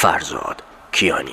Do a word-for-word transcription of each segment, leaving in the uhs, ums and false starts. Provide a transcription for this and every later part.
فرزاد کیانی.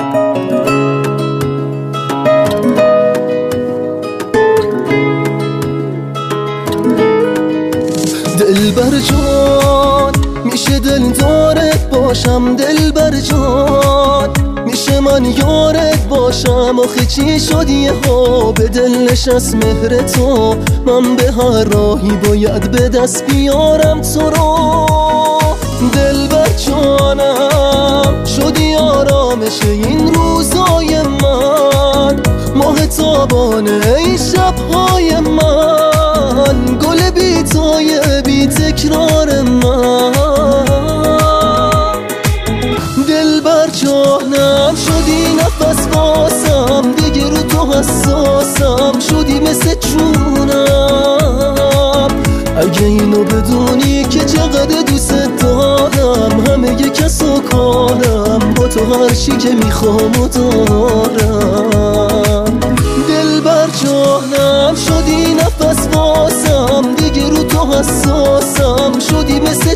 دلبر جان میشه دل دارت باشم، دلبر جان میشه من یارت باشم. آخه چی شد یه ها به دل نشست مهر تو، من به هر راهی باید به دست بیارم تو رو. دلبر جانم شدی آرامش این روزای من، ماه تابانه این شبهای من، گل بیتای بی تکرار من. دلبر جانم شدی نفس باسم، دیگه رو تو حساسم، شدی مثل جونم. اگه اینو بدونی که چقدر دوست دارم، همه یه کس و کارم، با تو هر چی که میخوام و دارم. دلبر جانم شدی نفس باسم، دیگه رو تو حساسم، شدی مثل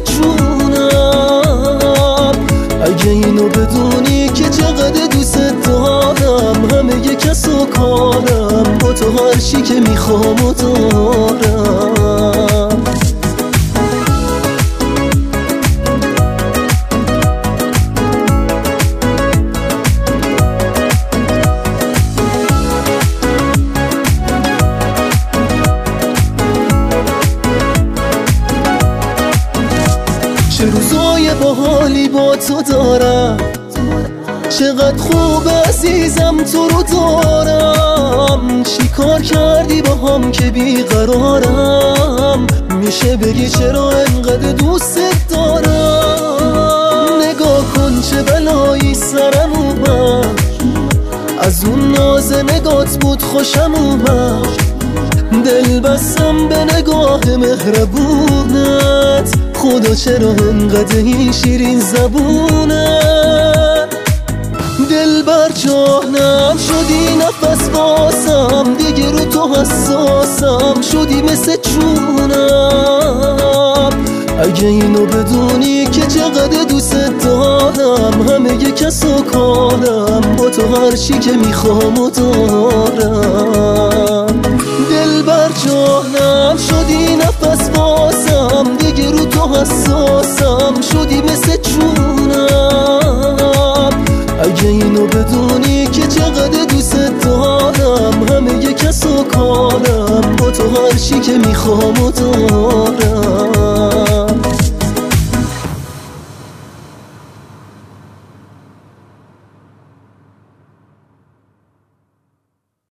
جونم. اگه اینو بدونی که چقدر دوست دارم، همه یه کس و کارم، با تو هر چی که میخوام و دارم. چه روزای باحالی با تو دارم، چقدر خوب عزیزم تو رو دارم. چی کار کردی با هم که بیقرارم، میشه بگی چرا انقدر دوست دارم. نگاه کن چه بلایی سرم اومد، از اون ناز نگات بود خوشم اومد. دل بستم به نگاه مهربونت، خدا چرا انقدر این شیرین زبونت. دلبر جانم شدی نفس باسم، دیگه رو تو حساسم، شدی مثل جونم. اگه اینو بدونی که چقدر دوست دارم، همه یه کس و کارم، با تو هر چی که میخوام و دارم. دلبر جانم شدی نفس باسم، دیگه رو تو حساسم، شدی مثل جونم. اگه اینو بدونی که چقدر دوست دارم، همه یه کس و کارم، با تو هر چی که میخوام و دارم.